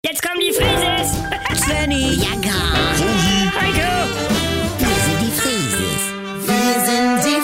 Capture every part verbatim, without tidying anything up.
Jetzt kommen die Frieses! Svenny, Jagger, Heiko! wir sind die Frieses. wir sind die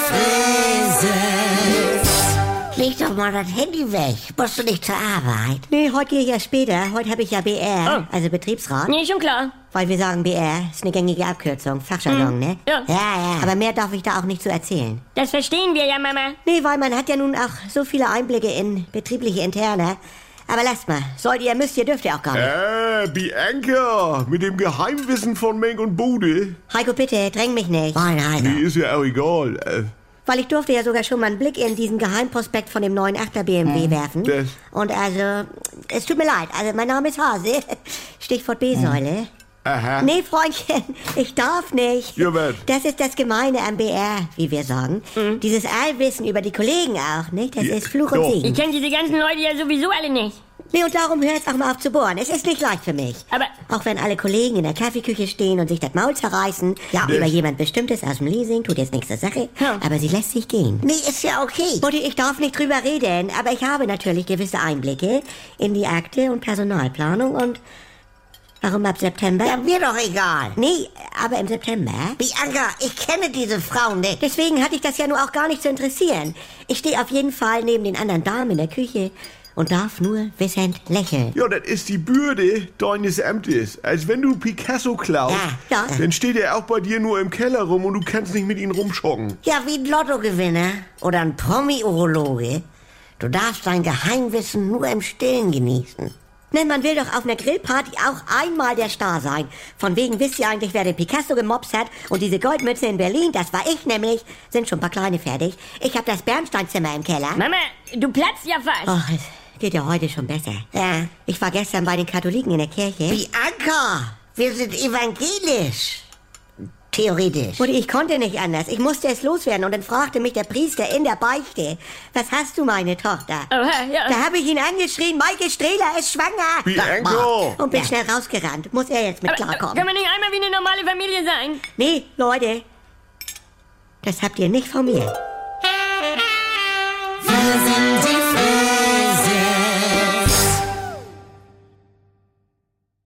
Frises. Leg doch mal das Handy weg. Musst du nicht zur Arbeit? Nee, heute gehe ich ja später. Heute habe ich ja B R, Oh. also Betriebsrat. Nee, schon klar. Weil wir sagen B R, ist eine gängige Abkürzung, Fachjargon, ne? Ja. Ja, ja. Aber mehr darf ich da auch nicht zu erzählen. Das verstehen wir ja, Mama. Nee, weil man hat ja nun auch so viele Einblicke in betriebliche Interne. Aber lasst mal, sollt ihr, müsst ihr, dürft ihr auch gar nicht. Äh, Bianca, mit dem Geheimwissen von Menk und Bude. Heiko, bitte, dräng mich nicht. Moin, Heiko. Nee, ist ja auch egal. Äh, Weil ich durfte ja sogar schon mal einen Blick in diesen Geheimprospekt von dem neuen achter B M W werfen. Das- Und also, es tut mir leid, also mein Name ist Hase. Stichwort B-Säule. aha. Nee, Freundchen, ich darf nicht. Ja, was? Das ist das Gemeine am B R, wie wir sagen. Dieses Allwissen über die Kollegen auch, nicht? Das Ja, ist Fluch und doch. Ich Segen. kenne diese ganzen Leute ja sowieso alle nicht. Nee, und darum hört auch mal auf zu bohren. Es ist nicht leicht für mich. Aber Auch wenn alle Kollegen in der Kaffeeküche stehen und sich das Maul zerreißen, ja, Das- über jemand Bestimmtes aus dem Leasing, tut jetzt nichts zur Sache, Ja. aber sie lässt sich gehen. Nee, ist ja okay. Mutti, ich darf nicht drüber reden, aber ich habe natürlich gewisse Einblicke in die Akte und Personalplanung und warum ab September? Ja, mir doch egal. Nee, aber im September. Bianca, ich kenne diese Frau nicht. Deswegen hatte ich das ja nur auch gar nicht zu interessieren. Ich stehe auf jeden Fall neben den anderen Damen in der Küche und darf nur wissend lächeln. Ja, das ist die Bürde deines Amtes. Als wenn du Picasso klaust, Ja, ja. dann steht er auch bei dir nur im Keller rum und du kannst nicht mit ihm rumschocken. Ja, wie ein Lottogewinner oder ein Promi-Urologe. Du darfst dein Geheimwissen nur im Stillen genießen. Ne, man will doch auf einer Grillparty auch einmal der Star sein. Von wegen wisst ihr eigentlich, wer den Picasso gemobst hat? Und diese Goldmütze in Berlin, das war ich nämlich. Sind schon ein paar kleine fertig. Ich habe das Bernsteinzimmer im Keller. Mama, du platzt ja fast. Ach, es geht ja heute schon besser. Ja. Ich war gestern bei den Katholiken in der Kirche. Bianca, wir sind evangelisch. Theoretisch. Mutti, ich konnte nicht anders. Ich musste es loswerden. Und dann fragte mich der Priester in der Beichte, was hast du, meine Tochter? Oha, ja. Da habe ich ihn angeschrien, Maike Strehler ist schwanger. Bianca! Und bin schnell rausgerannt. Muss er jetzt mit Aber, äh, klarkommen. Kann man nicht einmal wie eine normale Familie sein? Nee, Leute, das habt ihr nicht von mir.